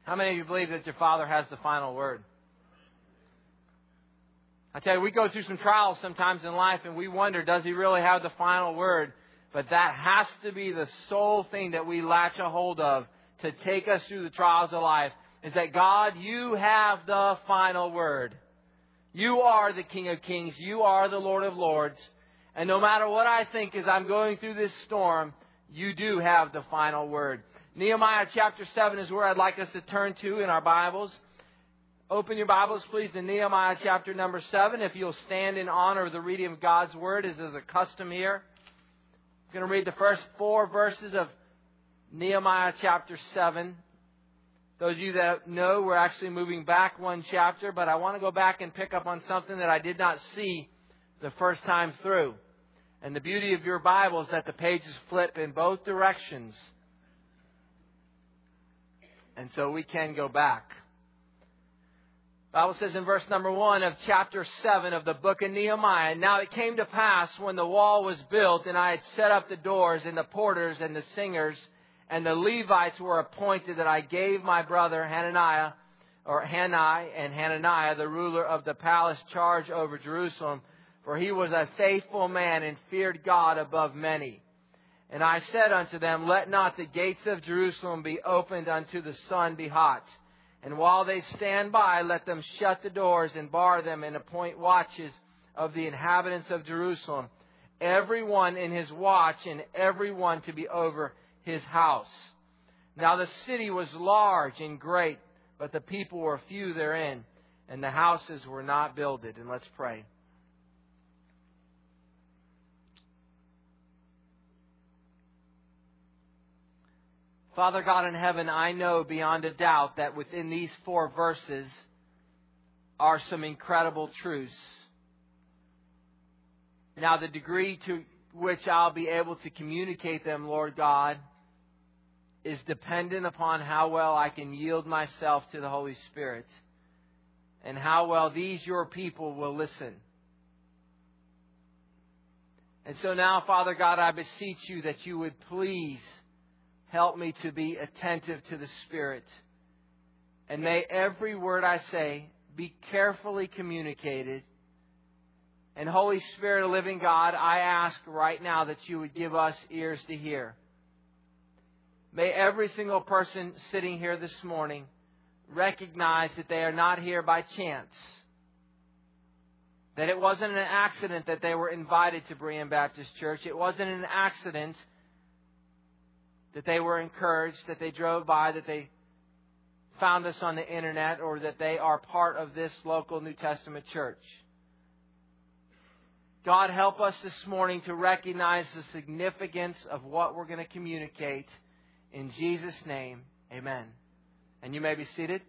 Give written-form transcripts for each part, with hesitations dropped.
How many of you believe that your Father has the final word? I tell you, we go through some trials sometimes in life and we wonder, does He really have the final word? But that has to be the sole thing that we latch a hold of to take us through the trials of life, is that God, You have the final word. You are the King of Kings. You are the Lord of Lords. And no matter what I think as I'm going through this storm, You do have the final word. Nehemiah chapter 7 is where I'd like us to turn to in our Bibles. Open your Bibles, please, to Nehemiah chapter number 7. If you'll stand in honor of the reading of God's Word, as is a custom here. I'm going to read the first 4 verses of Nehemiah chapter 7. Those of you that know, we're actually moving back one chapter, but I want to go back and pick up on something that I did not see the first time through. And the beauty of your Bible is that the pages flip in both directions. And so we can go back. The Bible says in verse number 1 of chapter 7 of the book of Nehemiah, "Now it came to pass when the wall was built and I had set up the doors and the porters and the singers and the Levites were appointed, that I gave my brother Hanani and Hananiah, the ruler of the palace, charge over Jerusalem. For he was a faithful man and feared God above many. And I said unto them, Let not the gates of Jerusalem be opened unto the sun be hot. And while they stand by, let them shut the doors and bar them and appoint watches of the inhabitants of Jerusalem, every one in his watch and every one to be over his house. Now the city was large and great, but the people were few therein, and the houses were not builded." And let's pray. Father God in heaven, I know beyond a doubt that within these 4 verses are some incredible truths. Now, the degree to which I'll be able to communicate them, Lord God, is dependent upon how well I can yield myself to the Holy Spirit and how well these your people will listen. And so now, Father God, I beseech You that You would please help me to be attentive to the Spirit. And may every word I say be carefully communicated. And Holy Spirit of living God, I ask right now that You would give us ears to hear. May every single person sitting here this morning recognize that they are not here by chance. That it wasn't an accident that they were invited to Berean Baptist Church. It wasn't an accident that they were encouraged, that they drove by, that they found us on the internet, or that they are part of this local New Testament church. God, help us this morning to recognize the significance of what we're going to communicate. In Jesus' name, amen. And you may be seated.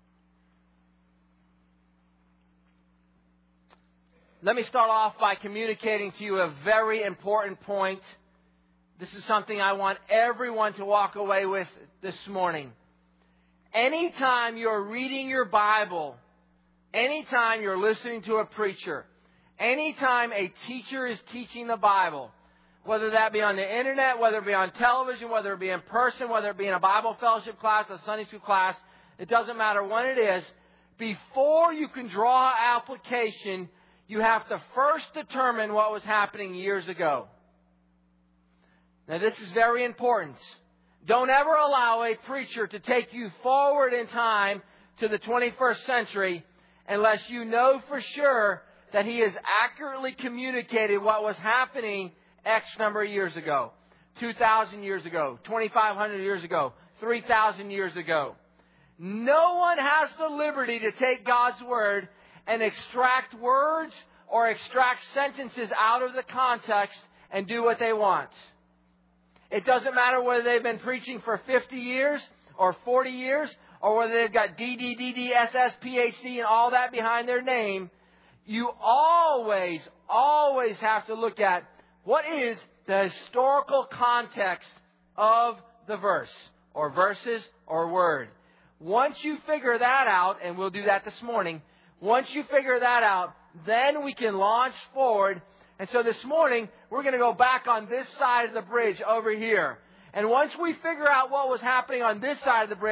Let me start off by communicating to you a very important point. This is something I want everyone to walk away with this morning. Anytime you're reading your Bible, anytime you're listening to a preacher, anytime a teacher is teaching the Bible, whether that be on the internet, whether it be on television, whether it be in person, whether it be in a Bible fellowship class, a Sunday school class, it doesn't matter when it is, before you can draw application, you have to first determine what was happening years ago. Now, this is very important. Don't ever allow a preacher to take you forward in time to the 21st century unless you know for sure that he has accurately communicated what was happening X number of years ago, 2,000 years ago, 2,500 years ago, 3,000 years ago. No one has the liberty to take God's Word and extract words or extract sentences out of the context and do what they want. It doesn't matter whether they've been preaching for 50 years or 40 years or whether they've got DD, SS, PhD and all that behind their name. You always have to look at what is the historical context of the verse or verses or word. Once you figure that out, and we'll do that this morning, once you figure that out, then we can launch forward. And so this morning, we're going to go back on this side of the bridge over here. And once we figure out what was happening on this side of the bridge,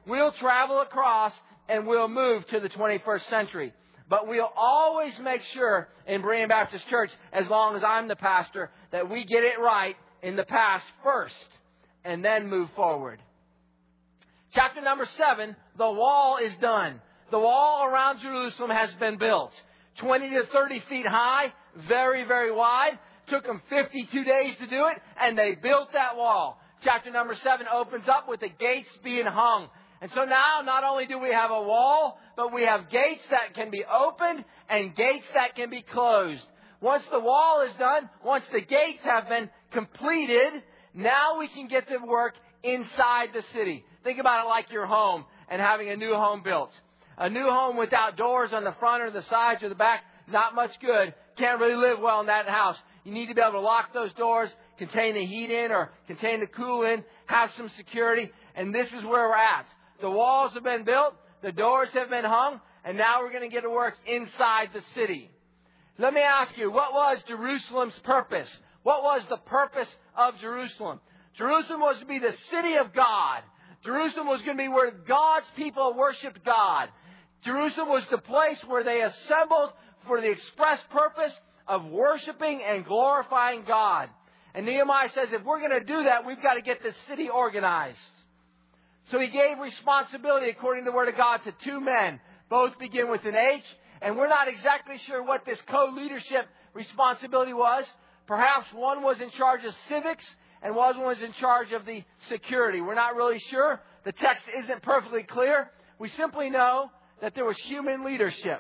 We'll travel across and we'll move to the 21st century. But we'll always make sure in Berean Baptist Church, as long as I'm the pastor, that we get it right in the past first and then move forward. Chapter number 7, the wall is done. The wall around Jerusalem has been built. 20 to 30 feet high, very, very wide. Took them 52 days to do it, and they built that wall. Chapter number 7 opens up with the gates being hung. And so now not only do we have a wall, but we have gates that can be opened and gates that can be closed. Once the wall is done, once the gates have been completed, now we can get to work inside the city. Think about it like your home and having a new home built. A new home without doors on the front or the sides or the back, not much good. Can't really live well in that house. You need to be able to lock those doors, contain the heat in or contain the cool in, have some security. And this is where we're at. The walls have been built, the doors have been hung, and now we're going to get to work inside the city. Let me ask you, what was Jerusalem's purpose? What was the purpose of Jerusalem? Jerusalem was to be the city of God. Jerusalem was going to be where God's people worshiped God. Jerusalem was the place where they assembled for the express purpose of worshiping and glorifying God. And Nehemiah says, if we're going to do that, we've got to get this city organized. So he gave responsibility, according to the Word of God, to 2 men. Both begin with an H. And we're not exactly sure what this co-leadership responsibility was. Perhaps one was in charge of civics and one was in charge of the security. We're not really sure. The text isn't perfectly clear. We simply know that there was human leadership.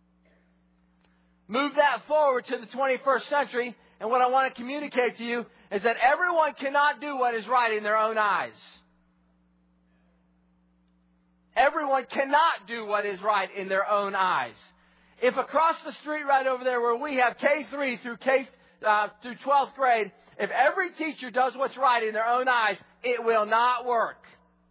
Move that forward to the 21st century, and what I want to communicate to you is that everyone cannot do what is right in their own eyes. Everyone cannot do what is right in their own eyes. If across the street right over there where we have K3 through through 12th grade, if every teacher does what's right in their own eyes, it will not work.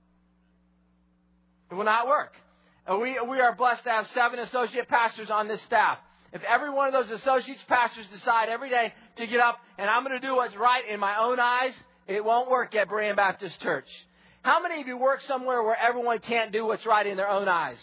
It will not work. We are blessed to have 7 associate pastors on this staff. If every one of those associate pastors decide every day to get up and I'm going to do what's right in my own eyes, it won't work at Berean Baptist Church. How many of you work somewhere where everyone can't do what's right in their own eyes?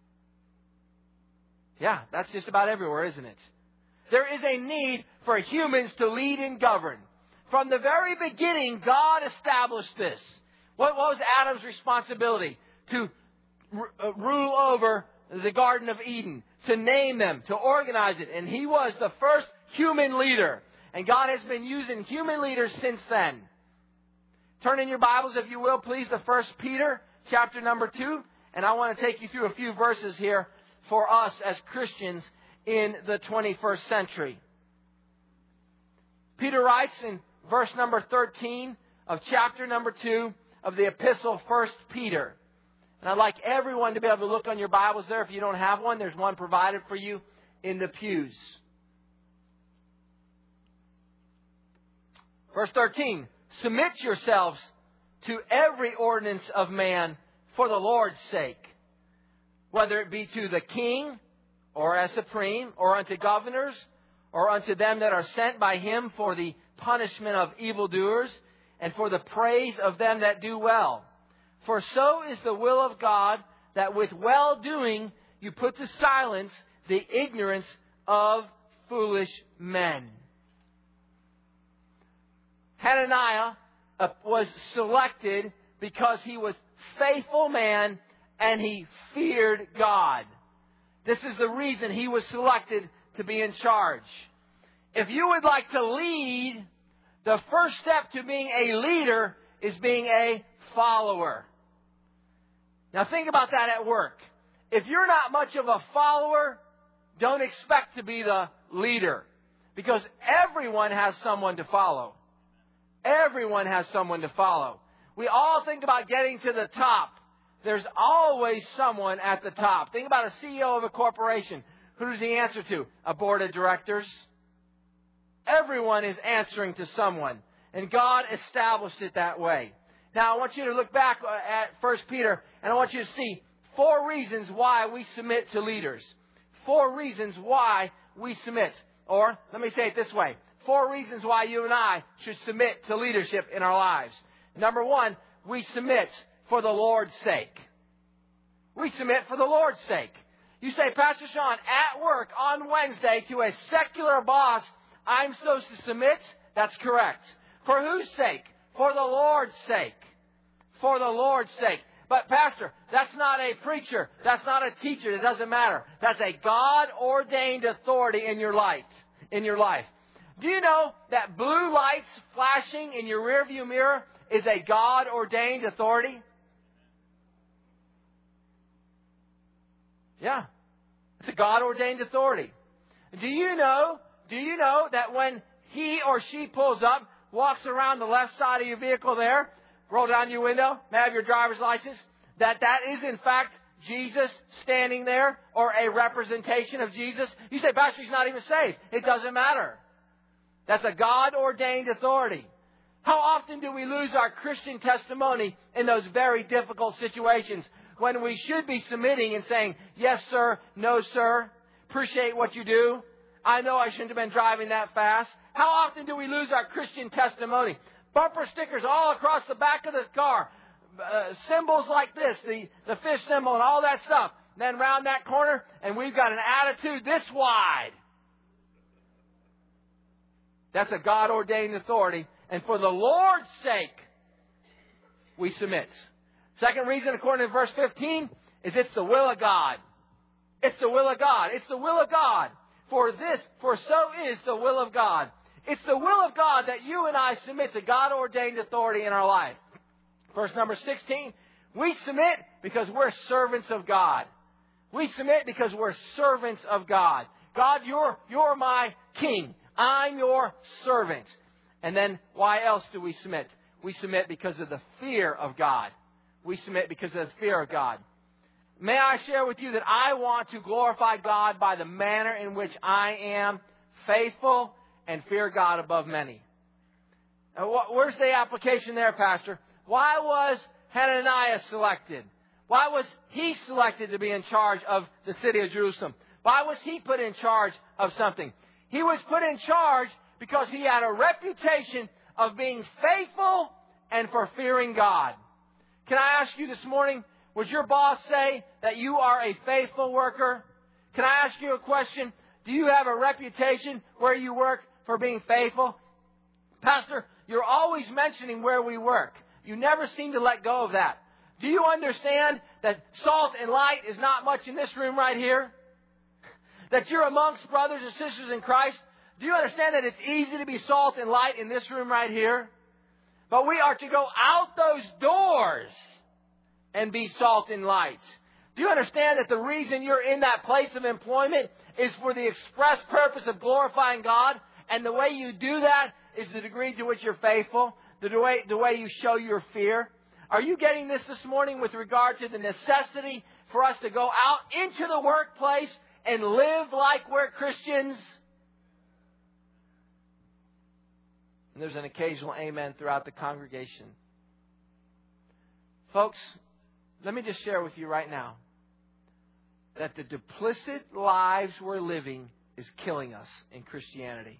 Yeah, that's just about everywhere, isn't it? There is a need for humans to lead and govern. From the very beginning, God established this. What was Adam's responsibility? To rule over the Garden of Eden, to name them, to organize it. And he was the first human leader. And God has been using human leaders since then. Turn in your Bibles, if you will, please, to 1 Peter chapter number 2. And I want to take you through a few verses here for us as Christians in the 21st century. Peter writes in verse number 13 of chapter number 2 of the epistle 1 Peter. And I'd like everyone to be able to look on your Bibles there. If you don't have one, there's one provided for you in the pews. Verse 13. Submit yourselves to every ordinance of man for the Lord's sake, whether it be to the king, or as supreme, or unto governors, or unto them that are sent by him for the punishment of evildoers, and for the praise of them that do well. For so is the will of God, that with well-doing you put to silence the ignorance of foolish men. Hananiah was selected because he was faithful man and he feared God. This is the reason he was selected to be in charge. If you would like to lead, the first step to being a leader is being a follower. Now think about that at work. If you're not much of a follower, don't expect to be the leader. Because everyone has someone to follow. Everyone has someone to follow. We all think about getting to the top. There's always someone at the top. Think about a CEO of a corporation. Who does he answer to? A board of directors. Everyone is answering to someone. And God established it that way. Now, I want you to look back at 1 Peter, and I want you to see 4 reasons why we submit to leaders. 4 reasons why we submit. Or, let me say it this way. 4 reasons why you and I should submit to leadership in our lives. Number 1, we submit for the Lord's sake. We submit for the Lord's sake. You say, Pastor Sean, at work on Wednesday to a secular boss, I'm supposed to submit? That's correct. For whose sake? For the Lord's sake. For the Lord's sake. But Pastor, that's not a preacher. That's not a teacher. It doesn't matter. That's a God-ordained authority in your life. Do you know that blue lights flashing in your rearview mirror is a God-ordained authority? Yeah. It's a God-ordained authority. Do you know that when he or she pulls up, walks around the left side of your vehicle there, roll down your window, may I have your driver's license, that is in fact Jesus standing there or a representation of Jesus? You say, Pastor, he's not even saved. It doesn't matter. That's a God-ordained authority. How often do we lose our Christian testimony in those very difficult situations when we should be submitting and saying, yes, sir, no, sir, appreciate what you do. I know I shouldn't have been driving that fast. How often do we lose our Christian testimony? Bumper stickers all across the back of the car. Symbols like this, the fish symbol and all that stuff. Then round that corner and we've got an attitude this wide. That's a God-ordained authority. And for the Lord's sake, we submit. Second reason, according to verse 15, is it's the will of God. It's the will of God. It's the will of God. For so is the will of God. It's the will of God that you and I submit to God-ordained authority in our life. Verse number 16, we submit because we're servants of God. We submit because we're servants of God. God, you're my king. I'm your servant. And then why else do we submit? We submit because of the fear of God. We submit because of the fear of God. May I share with you that I want to glorify God by the manner in which I am faithful and fear God above many. Where's the application there, Pastor? Why was Hananiah selected? Why was he selected to be in charge of the city of Jerusalem? Why was he put in charge of something? He was put in charge because he had a reputation of being faithful and for fearing God. Can I ask you this morning, would your boss say that you are a faithful worker? Can I ask you a question? Do you have a reputation where you work for being faithful? Pastor, you're always mentioning where we work. You never seem to let go of that. Do you understand that salt and light is not much in this room right here? That you're amongst brothers and sisters in Christ? Do you understand that it's easy to be salt and light in this room right here? But we are to go out those doors and be salt and light. Do you understand that the reason you're in that place of employment is for the express purpose of glorifying God? And the way you do that is the degree to which you're faithful, the way you show your fear. Are you getting this morning with regard to the necessity for us to go out into the workplace and live like we're Christians? And there's an occasional amen throughout the congregation. Folks, let me just share with you right now that the duplicit lives we're living is killing us in Christianity.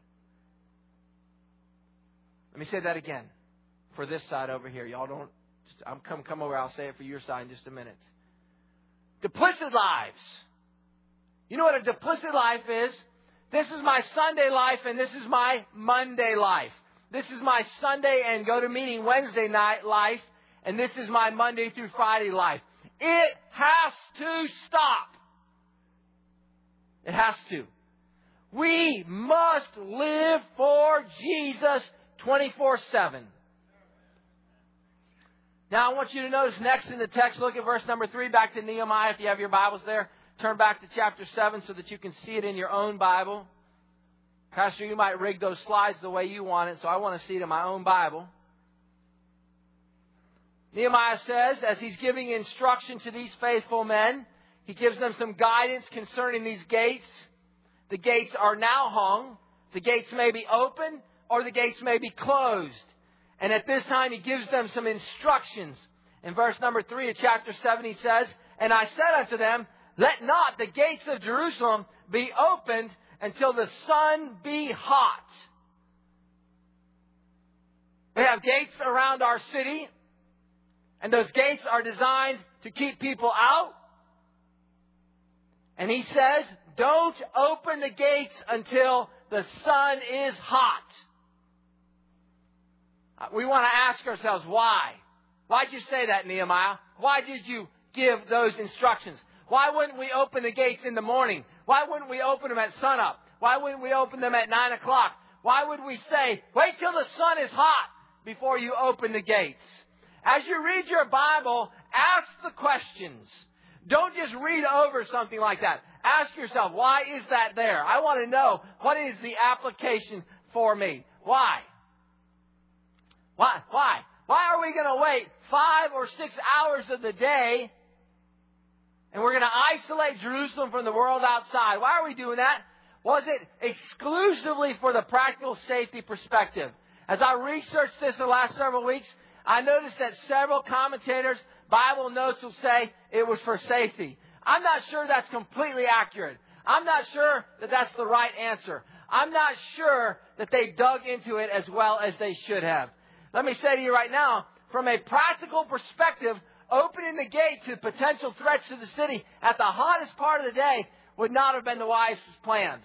Let me say that again for this side over here. Y'all don't, come over. I'll say it for your side in just a minute. Duplicit lives. You know what a duplicit life is? This is my Sunday life and this is my Monday life. This is my Sunday and go to meeting Wednesday night life, and this is my Monday through Friday life. It has to stop. It has to. We must live for Jesus 24/7. Now I want you to notice next in the text, look at verse number 3, back to Nehemiah. If you have your Bibles there, turn back to chapter 7 so that you can see it in your own Bible. Pastor, you might rig those slides the way you want it, so I want to see it in my own Bible. Nehemiah says, as he's giving instruction to these faithful men, he gives them some guidance concerning these gates. The gates are now hung. The gates may be open or the gates may be closed. And at this time, he gives them some instructions. In verse number 3 of chapter 7, he says, and I said unto them, let not the gates of Jerusalem be opened until the sun be hot. We have gates around our city, and those gates are designed to keep people out And he says, don't open the gates until the sun is hot. We want to ask ourselves, why? Why did you say that, Nehemiah? Why did you give those instructions? Why wouldn't we open the gates in the morning? Why wouldn't we open them at sunup? Why wouldn't we open them at 9 o'clock? Why would we say, wait till the sun is hot before you open the gates? As you read your Bible, ask the questions. Don't just read over something like that. Ask yourself, why is that there? I want to know, what is the application for me? Why? Why? Why are we going to wait 5 or 6 hours of the day and we're going to isolate Jerusalem from the world outside? Why are we doing that? Was it exclusively for the practical safety perspective? As I researched this in the last several weeks, I noticed that several commentators, Bible notes will say it was for safety. I'm not sure that's completely accurate. I'm not sure that that's the right answer. I'm not sure that they dug into it as well as they should have. Let me say to you right now, from a practical perspective, opening the gate to potential threats to the city at the hottest part of the day would not have been the wisest planned.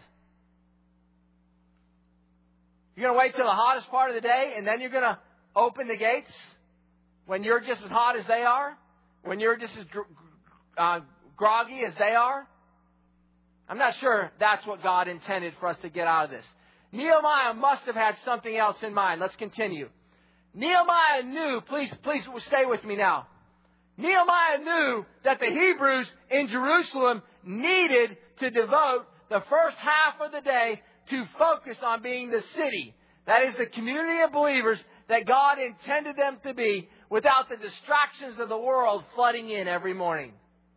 You're going to wait till the hottest part of the day and then you're going to open the gates when you're just as hot as they are? When you're just as groggy as they are? I'm not sure that's what God intended for us to get out of this. Nehemiah must have had something else in mind. Let's continue. Nehemiah knew, please stay with me now. Nehemiah knew that the Hebrews in Jerusalem needed to devote the first half of the day to focus on being the city. That is the community of believers that God intended them to be without the distractions of the world flooding in every morning.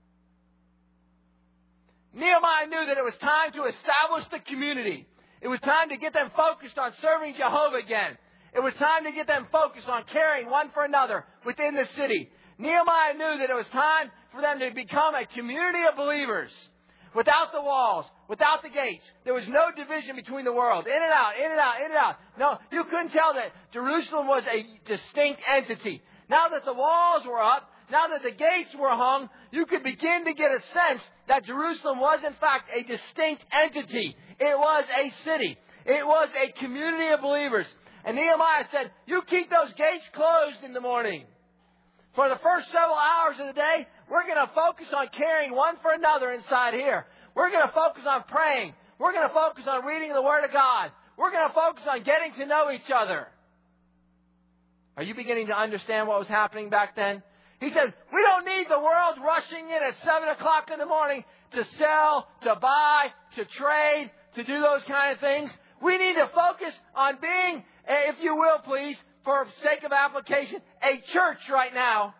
Nehemiah knew that it was time to establish the community. It was time to get them focused on serving Jehovah again. It was time to get them focused on caring one for another within the city. Nehemiah knew that it was time for them to become a community of believers. Without the walls, without the gates. There was no division between the world. In and out, in and out, in and out. No, you couldn't tell that Jerusalem was a distinct entity. Now that the walls were up, now that the gates were hung, you could begin to get a sense that Jerusalem was in fact a distinct entity. It was a city. It was a community of believers. And Nehemiah said, you keep those gates closed in the morning. For the first several hours of the day, we're going to focus on caring one for another inside here. We're going to focus on praying. We're going to focus on reading the Word of God. We're going to focus on getting to know each other. Are you beginning to understand what was happening back then? He said, we don't need the world rushing in at 7 o'clock in the morning to sell, to buy, to trade, to do those kind of things. We need to focus on being, if you will please, for sake of application, a church right now.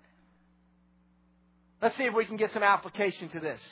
Let's see if we can get some application to this.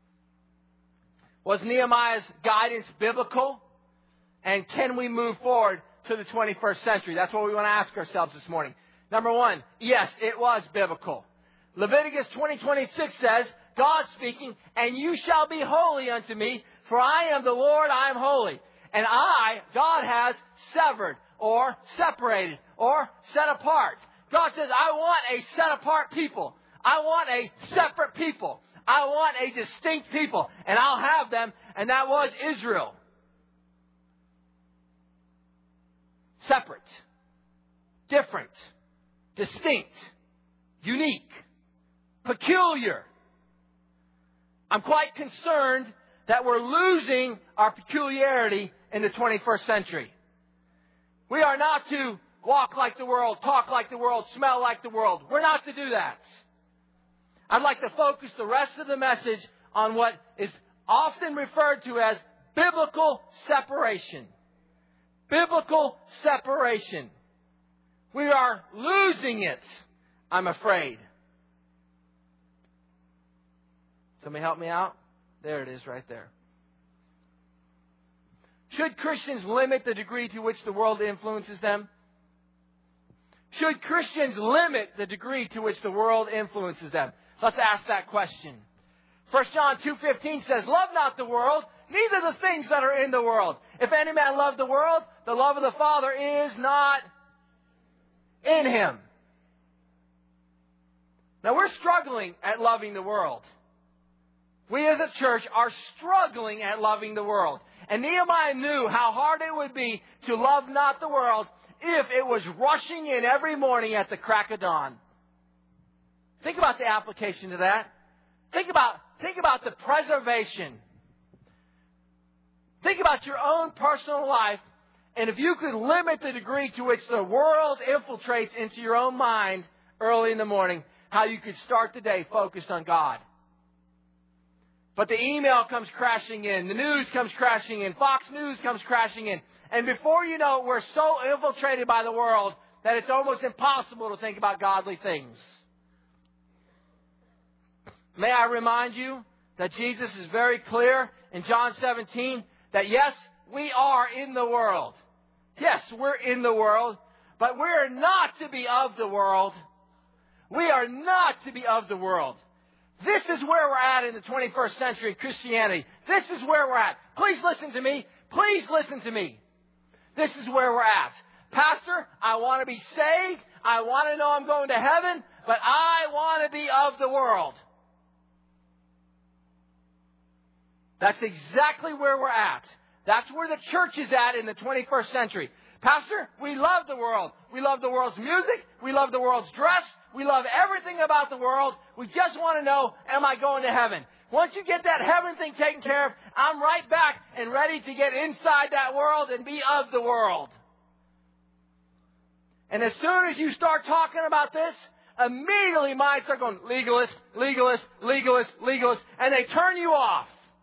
Was Nehemiah's guidance biblical? And can we move forward to the 21st century? That's what we want to ask ourselves this morning. Number one, yes, it was biblical. Leviticus 20:26 says, God speaking, and you shall be holy unto me, for I am the Lord, I am holy. And God has severed or separated or set apart. God says, I want a set apart people. I want a separate people. I want a distinct people. And I'll have them. And that was Israel. Separate. Different. Distinct. Unique. Peculiar. I'm quite concerned that we're losing our peculiarity in the 21st century. We are not to walk like the world, talk like the world, smell like the world. We're not to do that. I'd like to focus the rest of the message on what is often referred to as biblical separation. Biblical separation. We are losing it, I'm afraid. Somebody help me out? There it is right there. Should Christians limit the degree to which the world influences them? Should Christians limit the degree to which the world influences them? Let's ask that question. 1 John 2:15 says, love not the world, neither the things that are in the world. If any man love the world, the love of the Father is not in him. Now we're struggling at loving the world. We as a church are struggling at loving the world. And Nehemiah knew how hard it would be to love not the world if it was rushing in every morning at the crack of dawn. Think about the application to that. Think about the preservation. Think about your own personal life. And if you could limit the degree to which the world infiltrates into your own mind early in the morning, how you could start the day focused on God. But the email comes crashing in. The news comes crashing in. Fox News comes crashing in. And before you know it, we're so infiltrated by the world that it's almost impossible to think about godly things. May I remind you that Jesus is very clear in John 17 that yes, we are in the world. Yes, we're in the world, but we're not to be of the world. We are not to be of the world. This is where we're at in the 21st century Christianity. This is where we're at. Please listen to me. Please listen to me. This is where we're at. Pastor, I want to be saved. I want to know I'm going to heaven, but I want to be of the world. That's exactly where we're at. That's where the church is at in the 21st century. Pastor, we love the world. We love the world's music. We love the world's dress. We love everything about the world. We just want to know, am I going to heaven? Once you get that heaven thing taken care of, I'm right back and ready to get inside that world and be of the world. And as soon as you start talking about this, immediately minds start going, legalist, legalist, legalist, legalist, and they turn you off.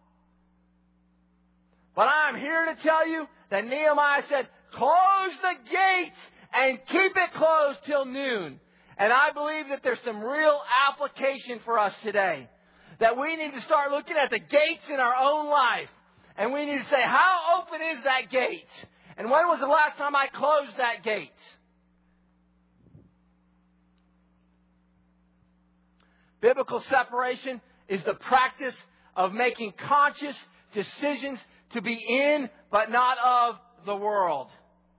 But I'm here to tell you that Nehemiah said, close the gate and keep it closed till noon. And I believe that there's some real application for us today. That we need to start looking at the gates in our own life. And we need to say, how open is that gate? And when was the last time I closed that gate? Biblical separation is the practice of making conscious decisions to be in, but not of, the world.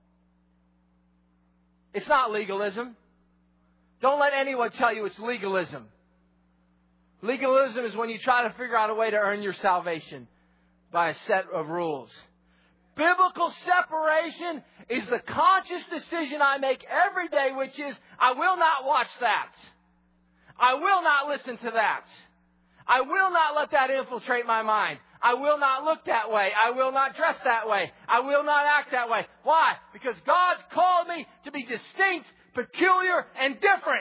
It's not legalism. Don't let anyone tell you it's legalism. Legalism is when you try to figure out a way to earn your salvation by a set of rules. Biblical separation is the conscious decision I make every day, which is, I will not watch that. I will not listen to that. I will not let that infiltrate my mind. I will not look that way. I will not dress that way. I will not act that way. Why? Because God's called me to be distinct, peculiar, and different.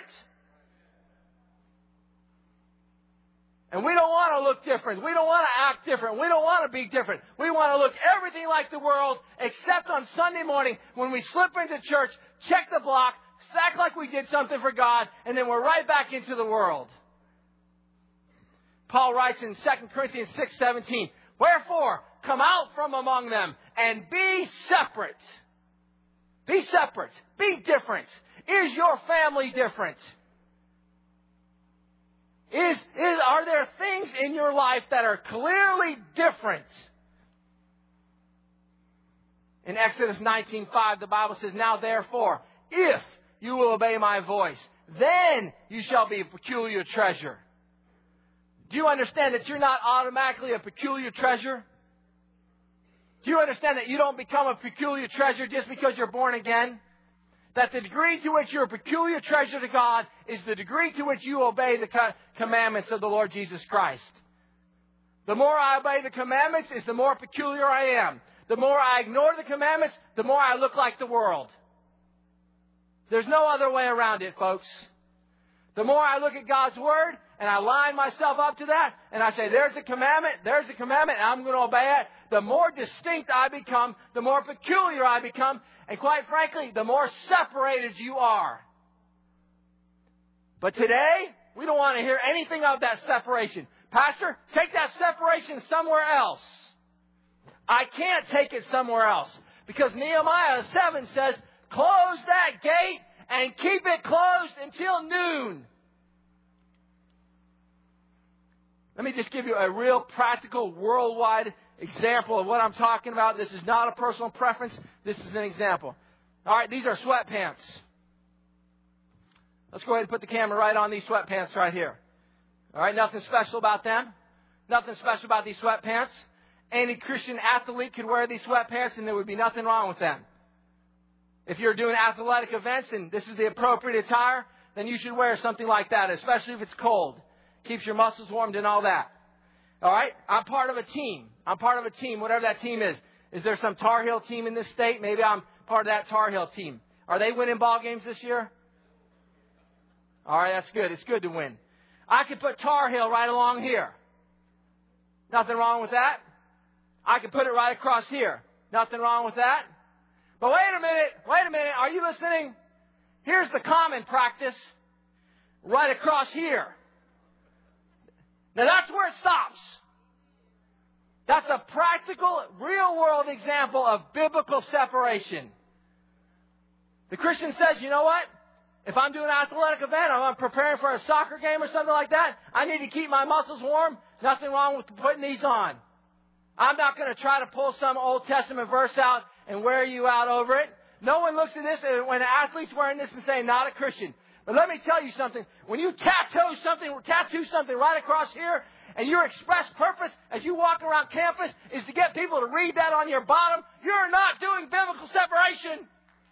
And we don't want to look different. We don't want to act different. We don't want to be different. We want to look everything like the world, except on Sunday morning when we slip into church, check the block, act like we did something for God, and then we're right back into the world. Paul writes in 2 Corinthians 6:17, wherefore, come out from among them and be separate. Be separate. Be different. Is your family different? Are there things in your life that are clearly different? In Exodus 19:5, the Bible says, now therefore, if you will obey my voice, then you shall be a peculiar treasure. Do you understand that you're not automatically a peculiar treasure? Do you understand that you don't become a peculiar treasure just because you're born again? That the degree to which you're a peculiar treasure to God is the degree to which you obey the commandments of the Lord Jesus Christ. The more I obey the commandments is the more peculiar I am. The more I ignore the commandments, the more I look like the world. There's no other way around it, folks. The more I look at God's Word, and I line myself up to that, and I say, there's a commandment, and I'm going to obey it, the more distinct I become, the more peculiar I become, and quite frankly, the more separated you are. But today, we don't want to hear anything of that separation. Pastor, take that separation somewhere else. I can't take it somewhere else. Because Nehemiah 7 says, close that gate and keep it closed until noon. Let me just give you a real practical worldwide example of what I'm talking about. This is not a personal preference. This is an example. All right, these are sweatpants. Let's go ahead and put the camera right on these sweatpants right here. All right, nothing special about them. Nothing special about these sweatpants. Any Christian athlete could wear these sweatpants and there would be nothing wrong with them. If you're doing athletic events and this is the appropriate attire, then you should wear something like that, especially if it's cold. Keeps your muscles warmed and all that. All right? I'm part of a team. I'm part of a team, whatever that team is. Is there some Tar Heel team in this state? Maybe I'm part of that Tar Heel team. Are they winning ball games this year? All right, that's good. It's good to win. I could put Tar Heel right along here. Nothing wrong with that. I could put it right across here. Nothing wrong with that. But wait a minute. Are you listening? Here's the common practice. Right across here. Now that's where it stops. That's a practical, real-world example of biblical separation. The Christian says, you know what? If I'm doing an athletic event, or I'm preparing for a soccer game or something like that, I need to keep my muscles warm. Nothing wrong with putting these on. I'm not going to try to pull some Old Testament verse out and wear you out over it. No one looks at this when an athlete's wearing this and saying, not a Christian. But let me tell you something. When you tattoo something right across here, and your express purpose as you walk around campus is to get people to read that on your bottom, you're not doing biblical separation.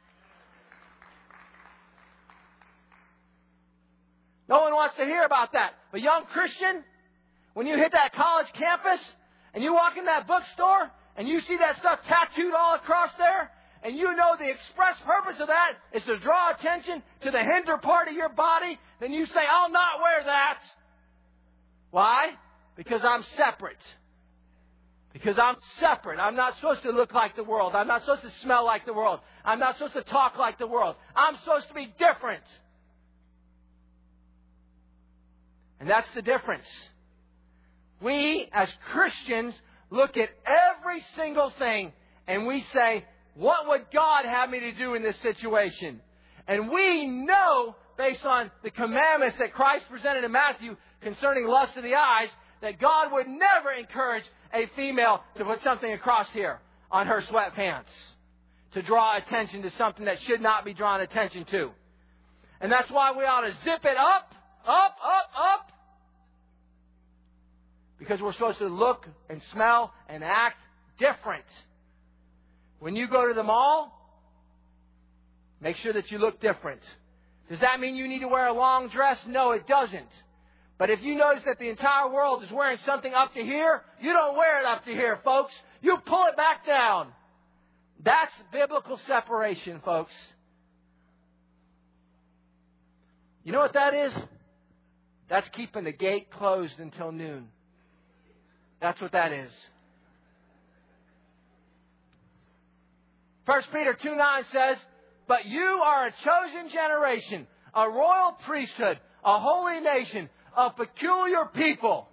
No one wants to hear about that. But young Christian, when you hit that college campus and you walk in that bookstore and you see that stuff tattooed all across there, and you know the express purpose of that is to draw attention to the hinder part of your body, then you say, I'll not wear that. Why? Because I'm separate. Because I'm separate. I'm not supposed to look like the world. I'm not supposed to smell like the world. I'm not supposed to talk like the world. I'm supposed to be different. And that's the difference. We, as Christians, look at every single thing and we say, what would God have me to do in this situation? And we know, based on the commandments that Christ presented in Matthew concerning lust of the eyes, that God would never encourage a female to put something across here on her sweatpants to draw attention to something that should not be drawn attention to. And that's why we ought to zip it up. Because we're supposed to look and smell and act different. When you go to the mall, make sure that you look different. Does that mean you need to wear a long dress? No, it doesn't. But if you notice that the entire world is wearing something up to here, you don't wear it up to here, folks. You pull it back down. That's biblical separation, folks. You know what that is? That's keeping the gate closed until noon. That's what that is. 1 Peter 2:9 says, but you are a chosen generation, a royal priesthood, a holy nation, a peculiar people.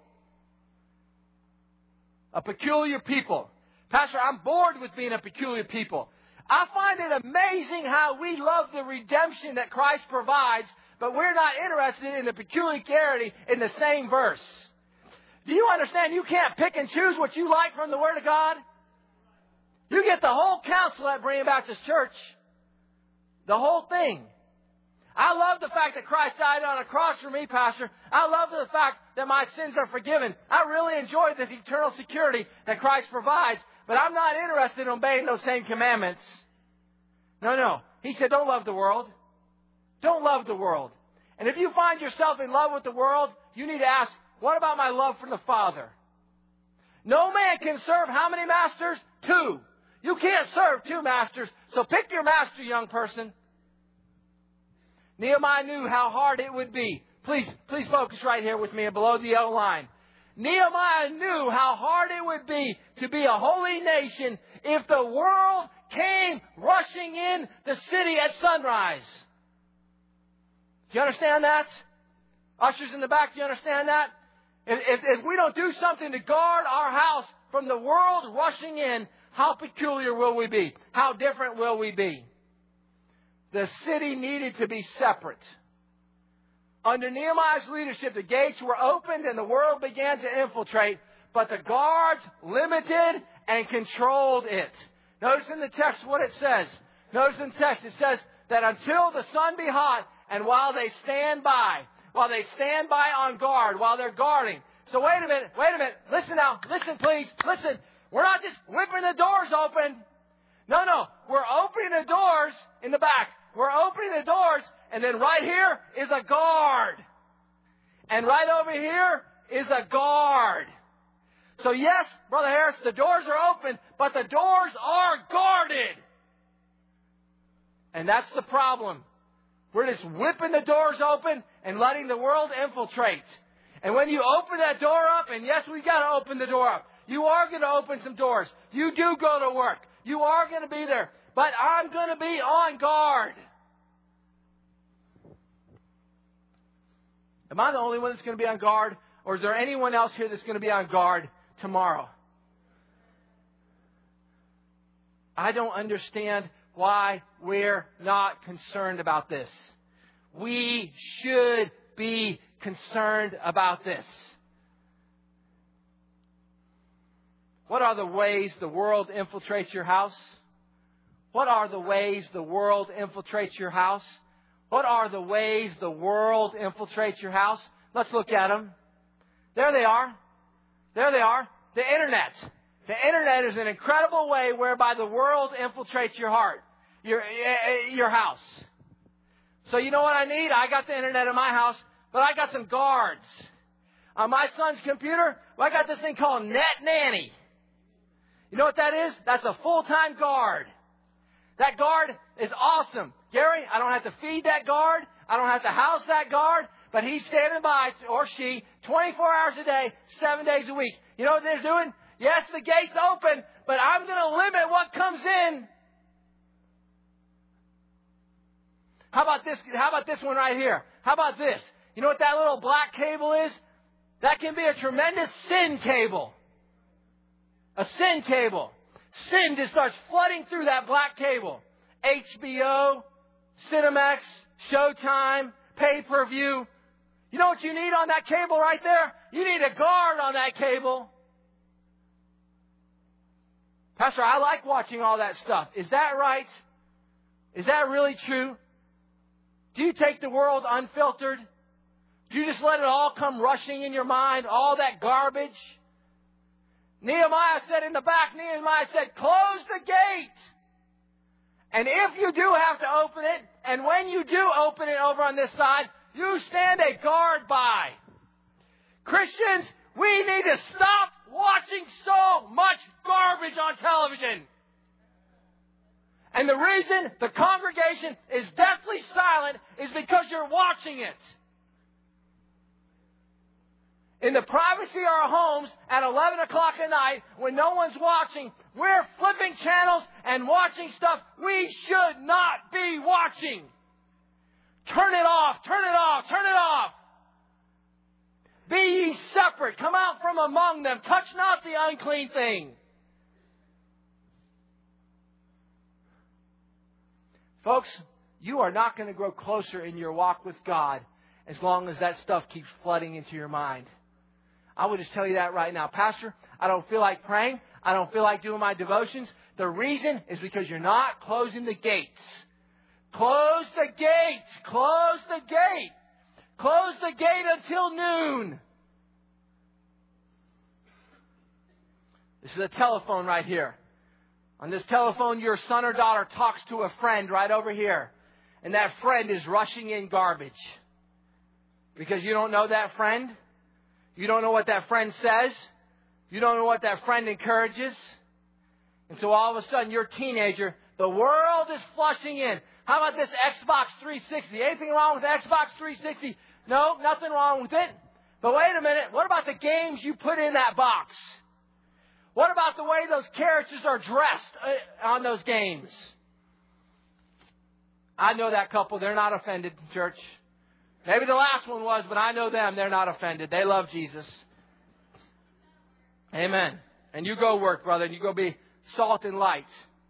A peculiar people. Pastor, I'm bored with being a peculiar people. I find it amazing how we love the redemption that Christ provides, but we're not interested in the peculiarity in the same verse. Do you understand you can't pick and choose what you like from the Word of God? You get the whole counsel at Berean Baptist Church. The whole thing. I love the fact that Christ died on a cross for me, Pastor. I love the fact that my sins are forgiven. I really enjoy this eternal security that Christ provides, but I'm not interested in obeying those same commandments. No. He said, don't love the world. Don't love the world. And if you find yourself in love with the world, you need to ask, what about my love for the Father? No man can serve how many masters? 2. You can't serve 2 masters, so pick your master, young person. Nehemiah knew how hard it would be. Please focus right here with me below the yellow line. Nehemiah knew how hard it would be to be a holy nation if the world came rushing in the city at sunrise. Do you understand that? Ushers in the back, do you understand that? If we don't do something to guard our house from the world rushing in, how peculiar will we be? How different will we be? The city needed to be separate. Under Nehemiah's leadership, the gates were opened and the world began to infiltrate, but the guards limited and controlled it. Notice in the text what it says. Notice in the text it says that until the sun be hot and while they stand by on guard, while they're guarding. So wait a minute. Listen now. Listen, please. Listen. We're not just whipping the doors open. No. We're opening the doors in the back. We're opening the doors, and then right here is a guard. And right over here is a guard. So yes, Brother Harris, the doors are open, but the doors are guarded. And that's the problem. We're just whipping the doors open and letting the world infiltrate. And when you open that door up, and yes, we got to open the door up. You are going to open some doors. You do go to work. You are going to be there. But I'm going to be on guard. Am I the only one that's going to be on guard? Or is there anyone else here that's going to be on guard tomorrow? I don't understand why we're not concerned about this. We should be concerned about this. What are the ways the world infiltrates your house? What are the ways the world infiltrates your house? What are the ways the world infiltrates your house? Let's look at them. There they are. There they are. The Internet. The Internet is an incredible way whereby the world infiltrates your heart, your house. So you know what I need? I got the Internet in my house, but I got some guards. On my son's computer, I got this thing called Net Nanny. You know what that is? That's a full-time guard. That guard is awesome. Gary, I don't have to feed that guard. I don't have to house that guard. But he's standing by, or she, 24 hours a day, 7 days a week. You know what they're doing? Yes, the gate's open, but I'm going to limit what comes in. How about this? How about this one right here? How about this? You know what that little black cable is? That can be a tremendous sin cable. A sin cable. Sin just starts flooding through that black cable. HBO, Cinemax, Showtime, pay-per-view. You know what you need on that cable right there? You need a guard on that cable. Pastor, I like watching all that stuff. Is that right? Is that really true? Do you take the world unfiltered? Do you just let it all come rushing in your mind, all that garbage? Nehemiah said in the back, close the gate. And if you do have to open it, and when you do open it over on this side, you stand a guard by. Christians, we need to stop watching so much garbage on television. And the reason the congregation is deathly silent is because you're watching it. In the privacy of our homes at 11 o'clock at night, when no one's watching, we're flipping channels and watching stuff we should not be watching. Turn it off, turn it off, turn it off. Be ye separate. Come out from among them. Touch not the unclean thing. Folks, you are not going to grow closer in your walk with God as long as that stuff keeps flooding into your mind. I would just tell you that right now. Pastor, I don't feel like praying. I don't feel like doing my devotions. The reason is because you're not closing the gates. Close the gates. Close the gate. Close the gate until noon. This is a telephone right here. On this telephone, your son or daughter talks to a friend right over here. And that friend is rushing in garbage. Because you don't know that friend. You don't know what that friend says. You don't know what that friend encourages. And so all of a sudden, your teenager, the world is flushing in. How about this Xbox 360? Anything wrong with Xbox 360? No, nothing wrong with it. But wait a minute. What about the games you put in that box? What about the way those characters are dressed on those games? I know that couple. They're not offended, church. Maybe the last one was, but I know them. They're not offended. They love Jesus. Amen. And you go work, brother, and you go be salt and light.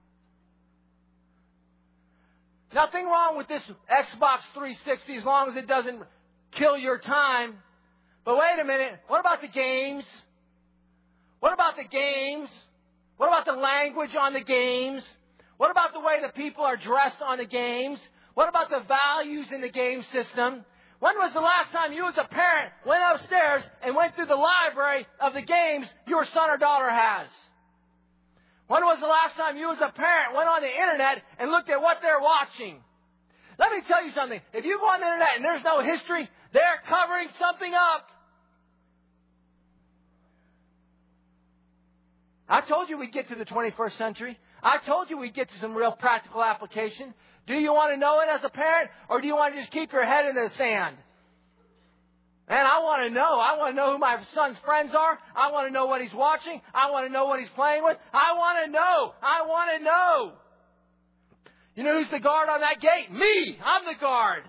Nothing wrong with this Xbox 360 as long as it doesn't kill your time. But wait a minute. What about the games? What about the games? What about the language on the games? What about the way the people are dressed on the games? What about the values in the game system? When was the last time you as a parent went upstairs and went through the library of the games your son or daughter has? When was the last time you as a parent went on the internet and looked at what they're watching? Let me tell you something. If you go on the internet and there's no history, they're covering something up. I told you we'd get to the 21st century. I told you we'd get to some real practical application. Do you want to know it as a parent, or do you want to just keep your head in the sand? Man, I want to know. I want to know who my son's friends are. I want to know what he's watching. I want to know what he's playing with. I want to know. I want to know. You know who's the guard on that gate? Me. I'm the guard.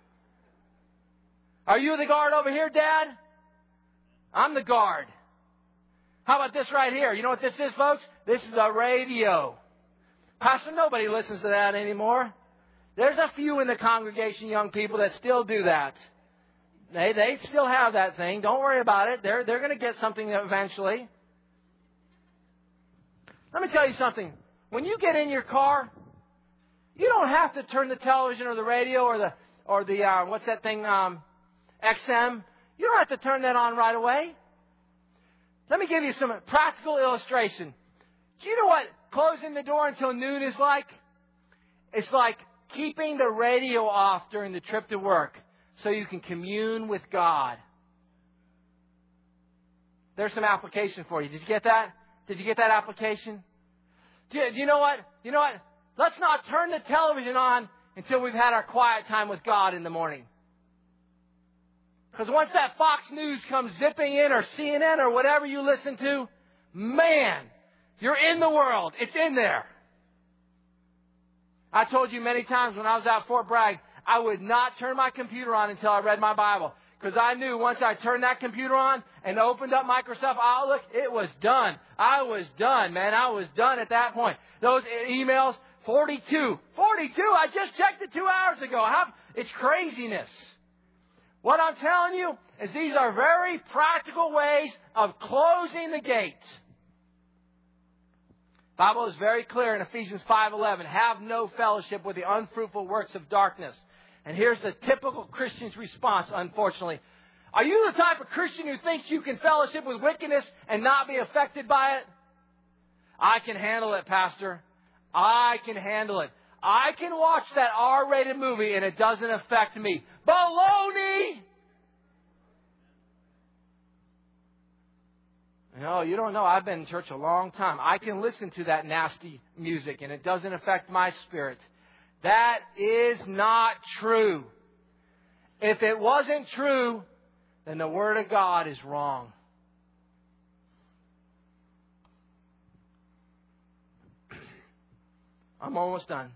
Are you the guard over here, Dad? I'm the guard. How about this right here? You know what this is, folks? This is a radio. Pastor, nobody listens to that anymore. There's a few in the congregation, young people, that still do that. They still have that thing. Don't worry about it. They're going to get something eventually. Let me tell you something. When you get in your car, you don't have to turn the television or the radio or the what's that thing, XM. You don't have to turn that on right away. Let me give you some practical illustration. Do you know what closing the door until noon is like? It's like keeping the radio off during the trip to work so you can commune with God. There's some application for you. Did you get that? Did you get that application? Do you know what? You know what? Let's not turn the television on until we've had our quiet time with God in the morning. Because once that Fox News comes zipping in, or CNN, or whatever you listen to, man, you're in the world. It's in there. I told you many times when I was out at Fort Bragg, I would not turn my computer on until I read my Bible. Because I knew once I turned that computer on and opened up Microsoft Outlook, it was done. I was done, man. I was done at that point. Those emails, 42. 42? I just checked it 2 hours ago. It's craziness. What I'm telling you is these are very practical ways of closing the gate. The Bible is very clear in Ephesians 5:11. Have no fellowship with the unfruitful works of darkness. And here's the typical Christian's response, unfortunately. Are you the type of Christian who thinks you can fellowship with wickedness and not be affected by it? I can handle it, Pastor. I can handle it. I can watch that R-rated movie and it doesn't affect me. Baloney! No, you don't know. I've been in church a long time. I can listen to that nasty music and it doesn't affect my spirit. That is not true. If it wasn't true, then the Word of God is wrong. I'm almost done.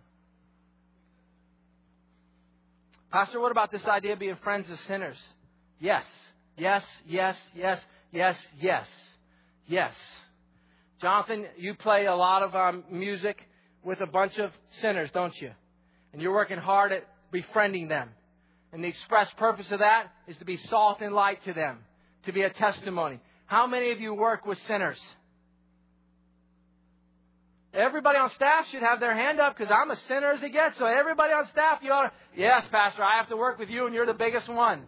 Pastor, what about this idea of being friends of sinners? Yes, yes, yes, yes, yes, yes, yes. Jonathan, you play a lot of music with a bunch of sinners, don't you? And you're working hard at befriending them. And the express purpose of that is to be salt and light to them, to be a testimony. How many of you work with sinners? Everybody on staff should have their hand up because I'm as sinner as it gets. So everybody on staff, you ought to, yes, Pastor, I have to work with you and you're the biggest one.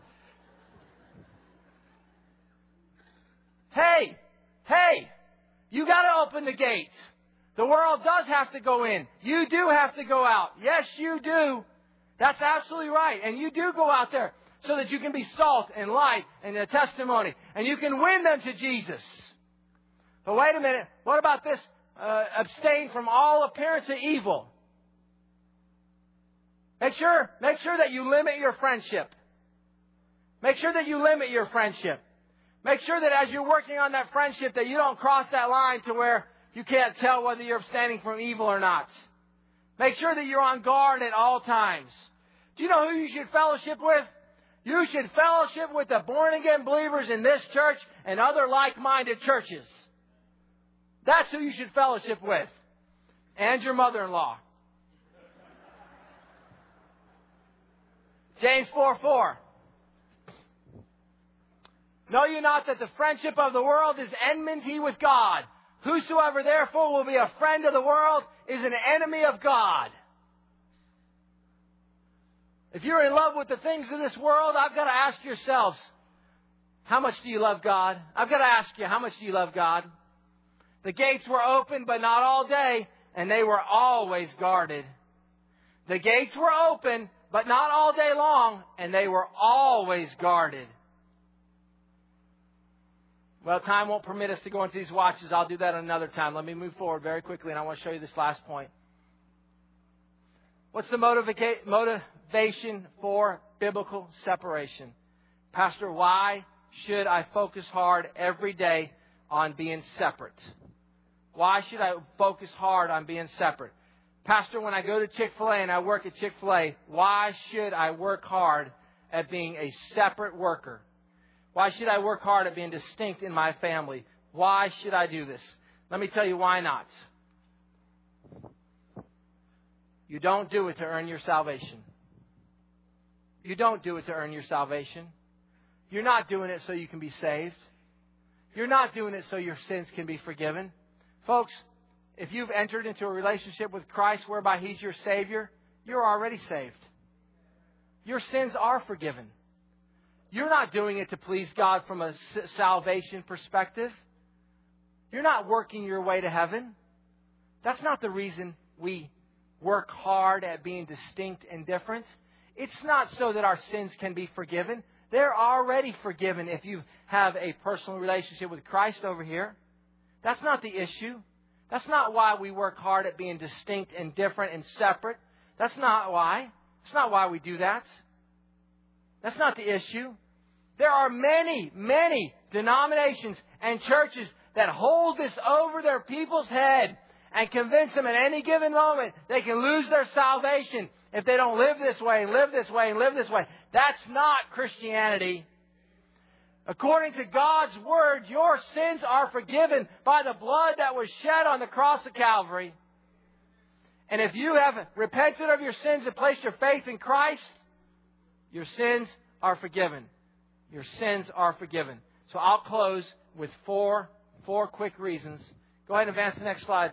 Hey, you got to open the gate. The world does have to go in. You do have to go out. Yes, you do. That's absolutely right. And you do go out there so that you can be salt and light and a testimony. And you can win them to Jesus. But wait a minute. What about this? Abstain from all appearance of evil. Make sure that you limit your friendship. Make sure that you limit your friendship. Make sure that as you're working on that friendship that you don't cross that line to where you can't tell whether you're abstaining from evil or not. Make sure that you're on guard at all times. Do you know who you should fellowship with? You should fellowship with the born-again believers in this church and other like-minded churches. That's who you should fellowship with. And your mother-in-law. James 4:4. Know you not that the friendship of the world is enmity with God? Whosoever therefore will be a friend of the world is an enemy of God. If you're in love with the things of this world, I've got to ask yourselves, how much do you love God? I've got to ask you, how much do you love God? The gates were open, but not all day, and they were always guarded. The gates were open, but not all day long, and they were always guarded. Well, time won't permit us to go into these watches. I'll do that another time. Let me move forward very quickly, and I want to show you this last point. What's the motivation for biblical separation? Pastor, why should I focus hard every day on being separate? Why should I focus hard on being separate? Pastor, when I go to Chick-fil-A and I work at Chick-fil-A, why should I work hard at being a separate worker? Why should I work hard at being distinct in my family? Why should I do this? Let me tell you why not. You don't do it to earn your salvation. You don't do it to earn your salvation. You're not doing it so you can be saved. You're not doing it so your sins can be forgiven. Folks, if you've entered into a relationship with Christ whereby He's your Savior, you're already saved. Your sins are forgiven. You're not doing it to please God from a salvation perspective. You're not working your way to heaven. That's not the reason we work hard at being distinct and different. It's not so that our sins can be forgiven. They're already forgiven if you have a personal relationship with Christ over here. That's not the issue. That's not why we work hard at being distinct and different and separate. That's not why. That's not why we do that. That's not the issue. There are many, many denominations and churches that hold this over their people's head and convince them at any given moment they can lose their salvation if they don't live this way and live this way and live this way. That's not Christianity. According to God's Word, your sins are forgiven by the blood that was shed on the cross of Calvary. And if you have repented of your sins and placed your faith in Christ, your sins are forgiven. Your sins are forgiven. So I'll close with four quick reasons. Go ahead and advance the next slide.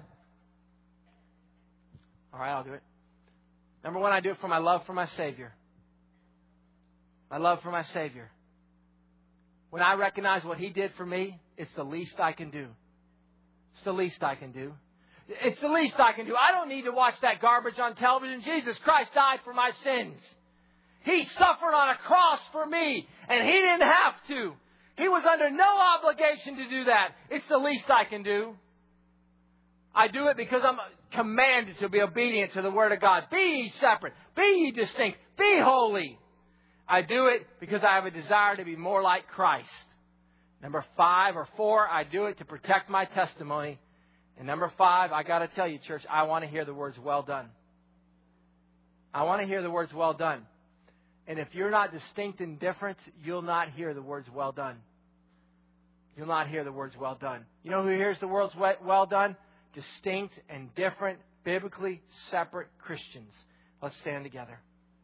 All right, I'll do it. Number one, I do it for my love for my Savior. My love for my Savior. When I recognize what He did for me, it's the least I can do. It's the least I can do. It's the least I can do. I don't need to watch that garbage on television. Jesus Christ died for my sins. He suffered on a cross for me, and He didn't have to. He was under no obligation to do that. It's the least I can do. I do it because I'm commanded to be obedient to the Word of God. Be ye separate. Be ye distinct. Be holy. I do it because I have a desire to be more like Christ. Number 5 or 4, I do it to protect my testimony. And number 5, I got to tell you, church, I want to hear the words, well done. I want to hear the words, well done. And if you're not distinct and different, you'll not hear the words, well done. You'll not hear the words, well done. You know who hears the words, well done? Distinct and different, biblically separate Christians. Let's stand together.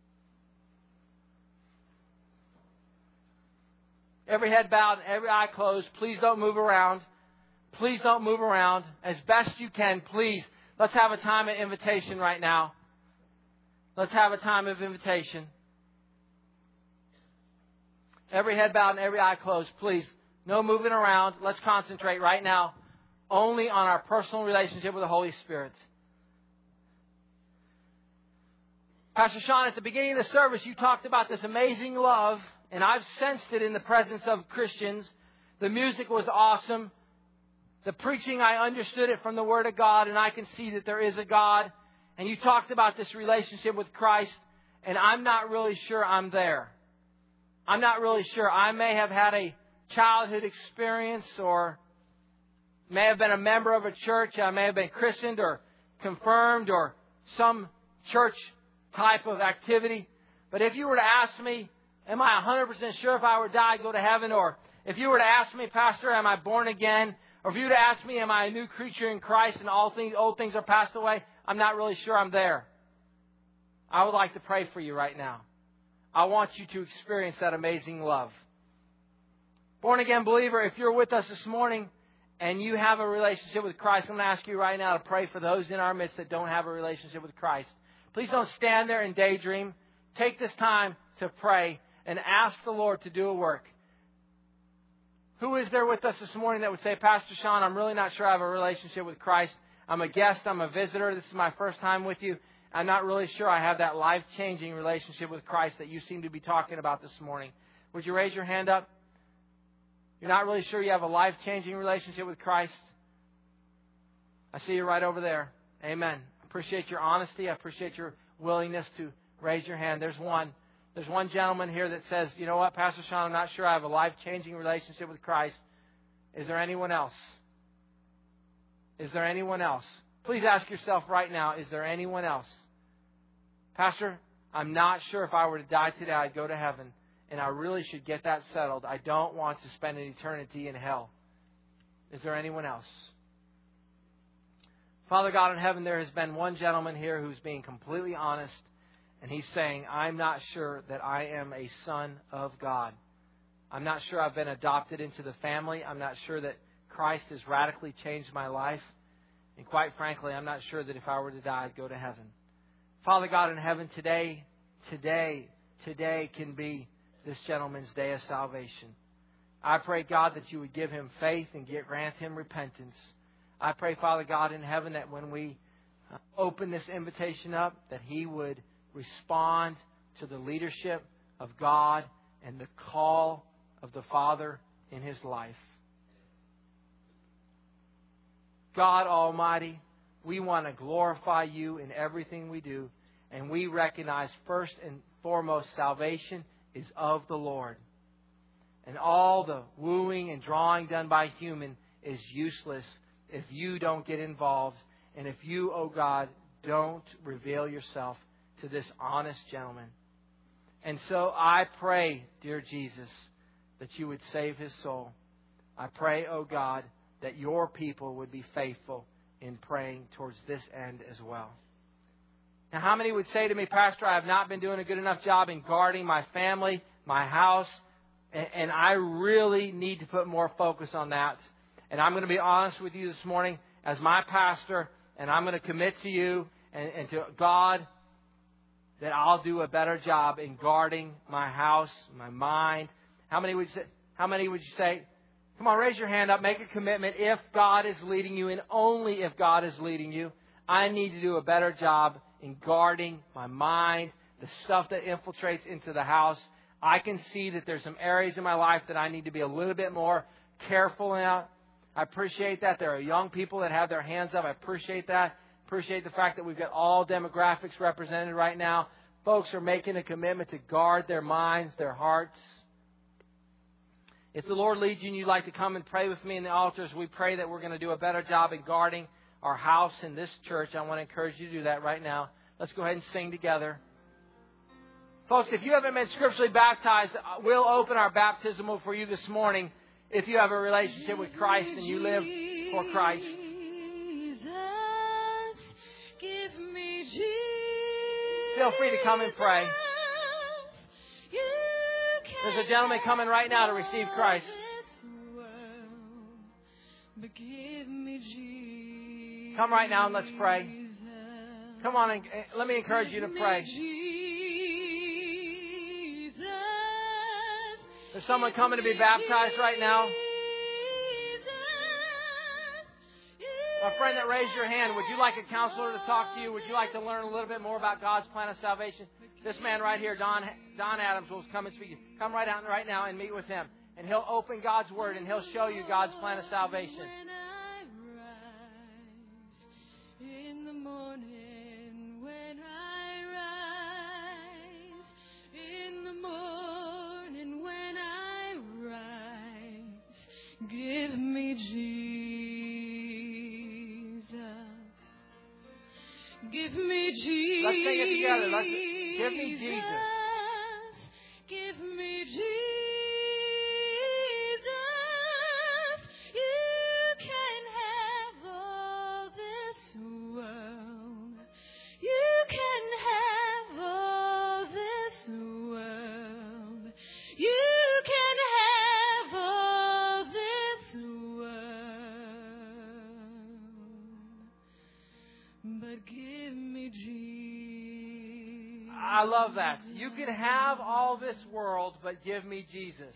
Every head bowed and every eye closed. Please don't move around. Please don't move around. As best you can, please. Let's have a time of invitation right now. Let's have a time of invitation. Every head bowed and every eye closed, please. No moving around. Let's concentrate right now only on our personal relationship with the Holy Spirit. Pastor Sean, at the beginning of the service, you talked about this amazing love, and I've sensed it in the presence of Christians. The music was awesome. The preaching, I understood it from the Word of God, and I can see that there is a God. And you talked about this relationship with Christ, and I'm not really sure I'm there. I'm not really sure. I may have had a childhood experience or may have been a member of a church. I may have been christened or confirmed or some church type of activity. But if you were to ask me, am I 100% sure if I were to die, go to heaven? Or if you were to ask me, Pastor, am I born again? Or if you were to ask me, am I a new creature in Christ and old things are passed away? I'm not really sure I'm there. I would like to pray for you right now. I want you to experience that amazing love. Born again believer, if you're with us this morning and you have a relationship with Christ, I'm going to ask you right now to pray for those in our midst that don't have a relationship with Christ. Please don't stand there and daydream. take this time to pray and ask the Lord to do a work. Who is there with us this morning that would say, Pastor Sean, I'm really not sure I have a relationship with Christ. I'm a guest. I'm a visitor. This is my first time with you. I'm not really sure I have that life-changing relationship with Christ that you seem to be talking about this morning. Would you raise your hand up? You're not really sure you have a life-changing relationship with Christ? I see you right over there. Amen. I appreciate your honesty. I appreciate your willingness to raise your hand. There's one. There's one gentleman here that says, you know what, Pastor Sean, I'm not sure I have a life-changing relationship with Christ. Is there anyone else? Is there anyone else? Please ask yourself right now, is there anyone else? Pastor, I'm not sure if I were to die today, I'd go to heaven. And I really should get that settled. I don't want to spend an eternity in hell. Is there anyone else? Father God in heaven, there has been one gentleman here who's being completely honest. And he's saying, I'm not sure that I am a son of God. I'm not sure I've been adopted into the family. I'm not sure that Christ has radically changed my life. And quite frankly, I'm not sure that if I were to die, I'd go to heaven. Father God in heaven, today can be this gentleman's day of salvation. I pray, God, that you would give him faith and grant him repentance. I pray, Father God in heaven, that when we open this invitation up, that he would respond to the leadership of God and the call of the Father in his life. God Almighty, we want to glorify you in everything we do, and we recognize first and foremost salvation is of the Lord. And all the wooing and drawing done by human is useless if you don't get involved and if you, oh God, don't reveal yourself to this honest gentleman. And so I pray, dear Jesus, that you would save his soul. I pray, oh God, that your people would be faithful in praying towards this end as well. Now, how many would say to me, Pastor, I have not been doing a good enough job in guarding my family, my house, and I really need to put more focus on that. And I'm going to be honest with you this morning as my pastor, and I'm going to commit to you and to God that I'll do a better job in guarding my house, my mind. How many would you say, come on, raise your hand up, make a commitment if God is leading you and only if God is leading you. I need to do a better job in guarding my mind, the stuff that infiltrates into the house. I can see that there's some areas in my life that I need to be a little bit more careful in. I appreciate that. There are young people that have their hands up. I appreciate that. Appreciate the fact that we've got all demographics represented right now. Folks are making a commitment to guard their minds, their hearts. If the Lord leads you and you'd like to come and pray with me in the altars, we pray that we're going to do a better job in guarding our house in this church. I want to encourage you to do that right now. Let's go ahead and sing together. Folks, if you haven't been scripturally baptized, we'll open our baptismal for you this morning. If you have a relationship with Christ and you live for Christ. Give me Jesus. Feel free to come and pray. There's a gentleman coming right now to receive Christ. Come right now and let's pray. Come on, and let me encourage you to pray. There's someone coming to be baptized right now. My friend that raised your hand, would you like a counselor to talk to you? Would you like to learn a little bit more about God's plan of salvation? This man right here, Don Adams, will come and speak to you. Come right out right now and meet with him. And he'll open God's Word and he'll show you God's plan of salvation. In the morning when I rise, in the morning when I rise, give me Jesus. Give me Jesus. Let's sing it together. Give me Jesus. Give me Jesus. I love that. You can have all this world, but give me Jesus.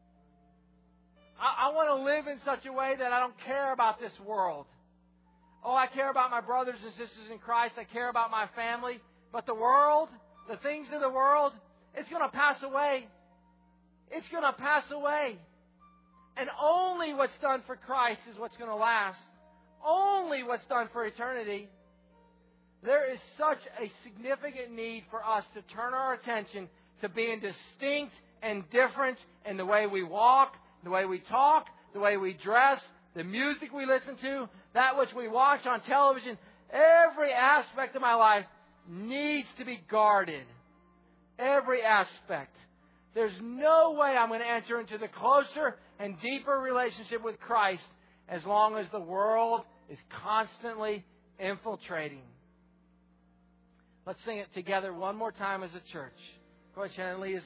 I want to live in such a way that I don't care about this world. Oh, I care about my brothers and sisters in Christ. I care about my family. But the world, the things of the world, it's going to pass away. It's going to pass away. And only what's done for Christ is what's going to last. Only what's done for eternity. There is such a significant need for us to turn our attention to being distinct and different in the way we walk, the way we talk, the way we dress, the music we listen to, that which we watch on television. Every aspect of my life needs to be guarded. Every aspect. There's no way I'm going to enter into the closer and deeper relationship with Christ as long as the world is constantly infiltrating. Let's sing it together one more time as a church. Go ahead, Shannon, lead us.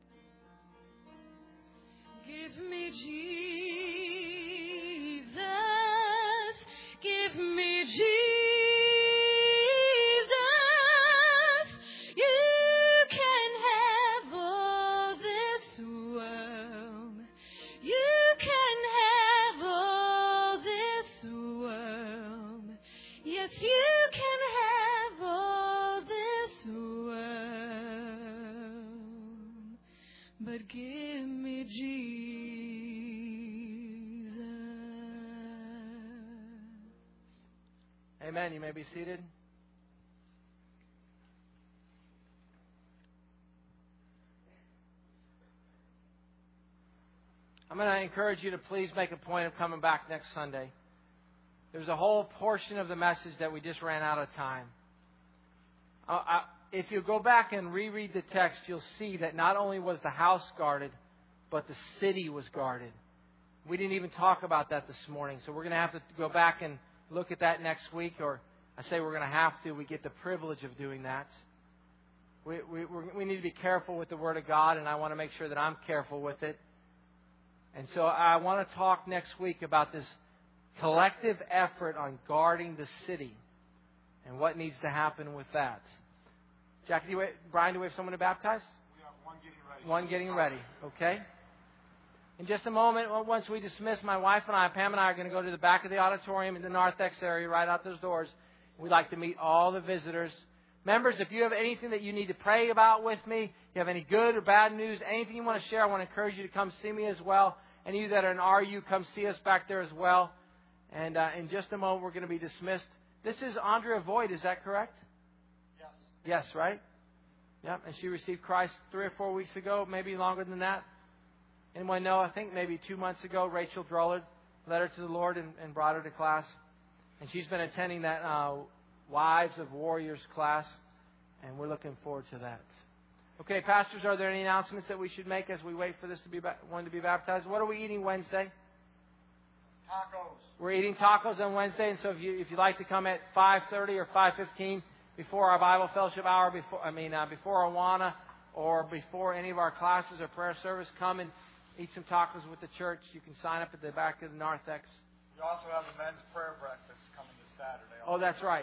Give me Jesus. Give me Jesus. You can have all this world. You can have all this world. Yes, you can have all this world. But give me Jesus. Amen. You may be seated. I'm going to encourage you to please make a point of coming back next Sunday. There's a whole portion of the message that we just ran out of time. If you go back and reread the text, you'll see that not only was the house guarded, but the city was guarded. We didn't even talk about that this morning, so we're going to have to go back and look at that next week, or I say we're going to have to. We get the privilege of doing that. We need to be careful with the Word of God, and I want to make sure that I'm careful with it. And so I want to talk next week about this collective effort on guarding the city and what needs to happen with that. Jackie, Brian, do we have someone to baptize? We have one getting ready. One getting ready, okay? In just a moment, once we dismiss, my wife and I, Pam and I, are going to go to the back of the auditorium in the narthex area, right out those doors. We'd like to meet all the visitors. Members, if you have anything that you need to pray about with me, if you have any good or bad news, anything you want to share, I want to encourage you to come see me as well. Any of you that are in RU, come see us back there as well. And in just a moment, we're going to be dismissed. This is Andrea Voigt, is that correct? Yes. Yes, right? Yep, and she received Christ 3 or 4 weeks ago, maybe longer than that. Anyone know? I think maybe 2 months ago, Rachel Drollard led her to the Lord and brought her to class. And she's been attending that Wives of Warriors class, and we're looking forward to that. Okay, pastors, are there any announcements that we should make as we wait for this to be one to be baptized? What are we eating Wednesday? Tacos. We're eating tacos on Wednesday, and so if you'd like to come at 5:30 or 5:15 before our Bible fellowship hour, before Awana, or before any of our classes or prayer service, come and eat some tacos with the church. You can sign up at the back of the narthex. We also have a men's prayer breakfast coming this Saturday. Oh, that's right.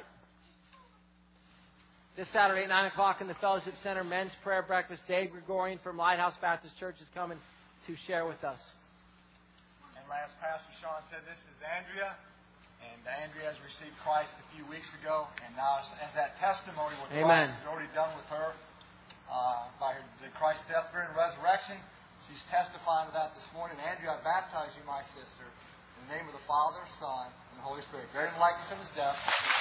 This Saturday at 9 o'clock in the Fellowship Center, men's prayer breakfast. Dave Gregorian from Lighthouse Baptist Church is coming to share with us. And last Pastor Sean said, this is Andrea. And Andrea has received Christ a few weeks ago. And now as that testimony, what Amen. Christ has already done with her by Christ's death, burial, and resurrection, she's testifying to that this morning. Andrea, I baptize you, my sister, in the name of the Father, Son, and the Holy Spirit. Very in likeness of his death.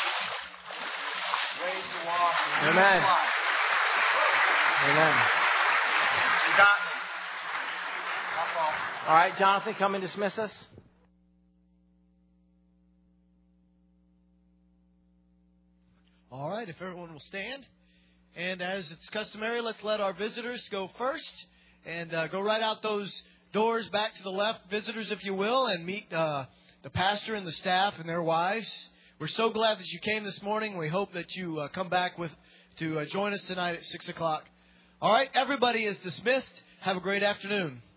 Raised to walk. Amen. Amen. You got me. That's all. All right, Jonathan, come and dismiss us. All right, if everyone will stand. And as it's customary, let's let our visitors go first. And go right out those doors back to the left, visitors, if you will, and meet the pastor and the staff and their wives. We're so glad that you came this morning. We hope that you come back to join us tonight at 6 o'clock. All right, everybody is dismissed. Have a great afternoon.